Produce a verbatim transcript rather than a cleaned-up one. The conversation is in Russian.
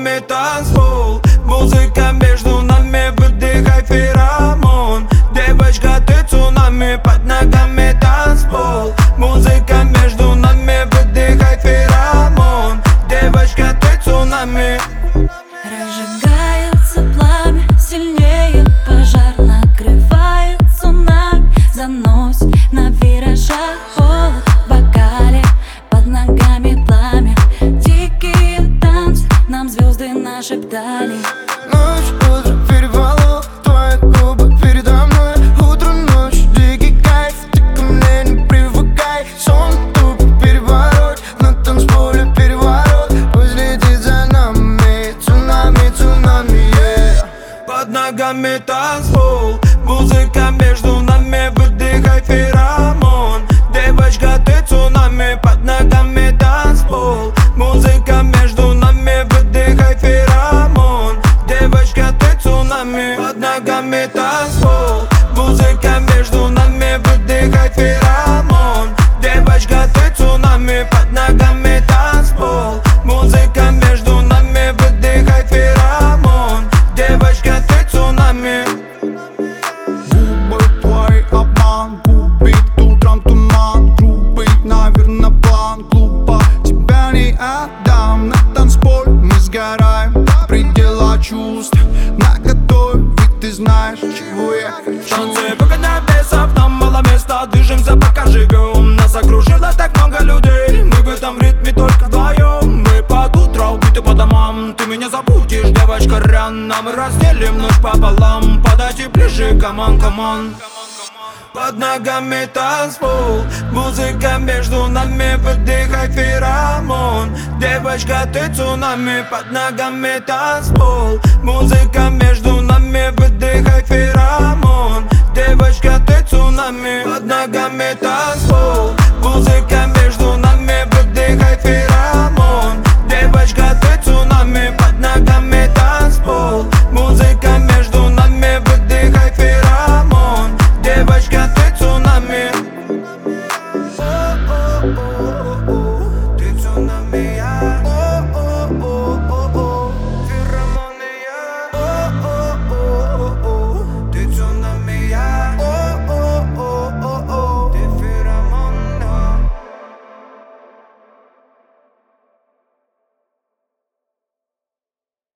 ногами танцпол. Музыка между нами, выдыхай феромон. Девочка, ты цунами, под ногами танцпол. Музыка между нами, выдыхай феромон. Девочка, ты цунами. Разжигается пламя, сильнее пожар, накрывает цунами. Заносит на виражах холод в бокале, под ногами пламя. Дикие танцы нам звезды нашептали. Ночь, утро, переполох, твои губы передо мной. Утро, ночь, дикий кайф, ты ко мне не привыкай. Сон тупо переворот, на танцполе переворот. Пусть летит за нами, цунами, цунами, yeah. Под ногами танцпол. Музыка между нами, выдыхай феромон. Девочка, ты цунами, под ногами танцпол. Музыка между нами, выдыхай феромон. Девочка, ты цунами, под ногами танцпол. Музыка между нами, выдыхай феромон. Девочка, ты цунами, под ногами танцпол. Музыка между нами, выдыхай феромон. Девочка, ты цунами. Губы твой обман, губит утром туман. Грубый, наверно, план, глупо тебя не отдам. На танцполе мы сгораем, предела чувств наготове, ведь ты знаешь, чего я хочу. Танцы выгоняем бесов, нам мало места, движемся пока живем. Нас окружило так много людей, мы в этом ритме только вдвоем. Мы под утро убиты по домам, ты меня забудешь, девочка, рано. Мы разделим ночь пополам, подойди ближе, камон, камон. Под ногами танцпол. Музыка между нами, выдыхай феромон. Девочка, ты цунами, под ногами танцпол. Музыка между нами, выдыхай феромон. Девочка, ты цунами, под ногами танцпол.